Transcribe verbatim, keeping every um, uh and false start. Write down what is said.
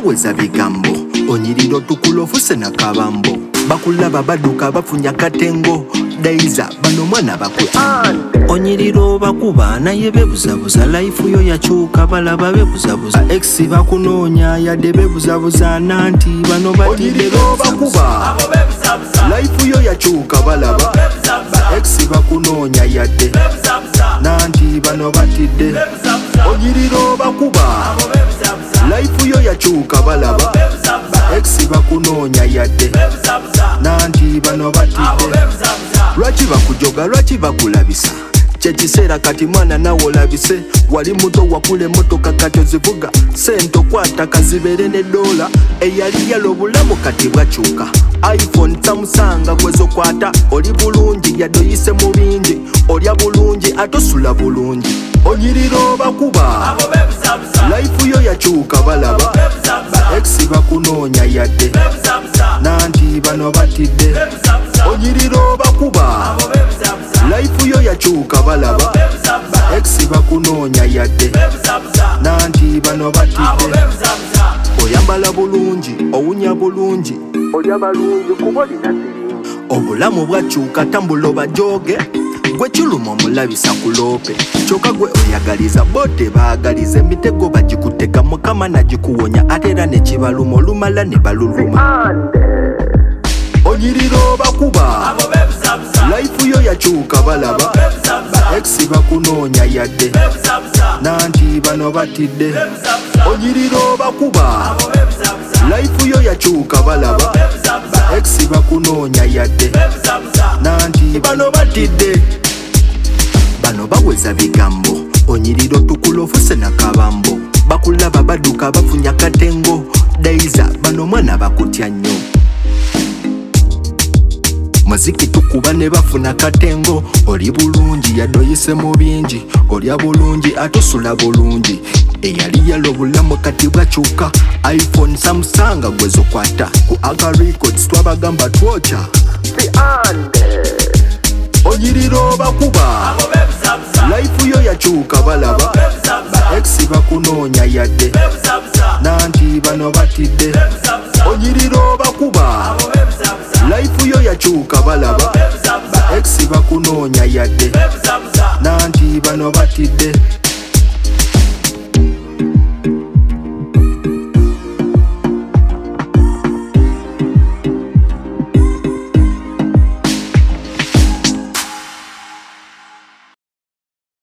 baweza bigambo onyiriro tukulofuse na kabambo bakulaba baduka bafunya katengo daiza bano mwana bakwe onyiriro bakuba naye bebuzabuza life yo yachuka balaba bebuzabuza ex bakunonya yade bebuzabuza nanti bano batiro bakuba life yo yachuka balaba ex bakunonya yade nanti bano batide onyiriro bakuba life yo yachuka balaba ex bakunonya yade nanti bano batide lwaki bakujoga lwaki bakulabisa kyekisera kati mwana nawe olabise wali muto wakule motoka kati ozivuga sente okwata kazibere ne dola eyali yalo obulamu kati bwakyuka iphone samusanga gwezokwata oli bulungi yadoyise mu bingi olya bulungi atosula bulungi onyiriro bakuba life yo yakyuka balaba ex bakunonya yadde nanti bano batidde onyiriro bakuba life yo yakyuka balaba ex bakunonya yadde nanti bano batidde oyambala bulungi owunya bulungi olya balungi kuba olina siringi obulamu bwakyuka tambula obajoge gwe kiluma omulabisa kulope kyokka gwe oyagaliza bote baagaliza emitego bagikutega mukama nagikuwonya ate era nekibaluma olumala ne baluluma onyiriro bakuba life yo yakyuka balaba ex bakunonya yadde nanti bano batidde onyiriro bakuba life yo yakyuka balaba ex bakunonya yadde nanti bano batidde bano baweza bigambo onyiriro tukulofuse na kabambo bakulaba baduka bafunya katengo daiza bano mwana bakutya nnyo muziki tukuba ne bafuna katengo oli bulungi yadoyise mu bingi olya bulungi atosula bulungi eyali yalo obulamu kati bwakyuka iphone samusanga gwezokwata ku aga records twabagamba twocha onyiriro bakuba life yo yakyuka balaba ex bakunonya yadde nanti bano batidde onyiriro bakuba life yo yakyuka balaba ex bakunonya yadde nanti bano batidde